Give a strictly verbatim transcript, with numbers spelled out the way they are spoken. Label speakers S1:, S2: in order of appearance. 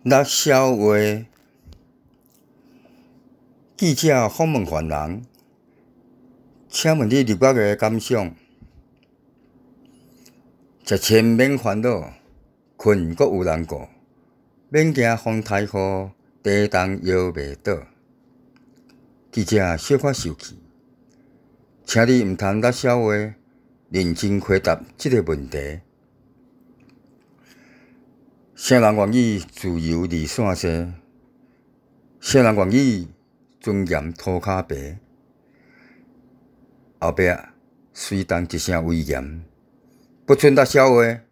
S1: 六消话，记者访问犯人，请问你入狱的感想？食千免烦恼，困阁有人顾，免惊风台雨，地动摇袂倒。记者小可受气，请你毋通六消话，认真回答即个问题。啥人愿意自由离散世？啥人愿意尊严涂骹白？后壁随同一声威严，不准六消话，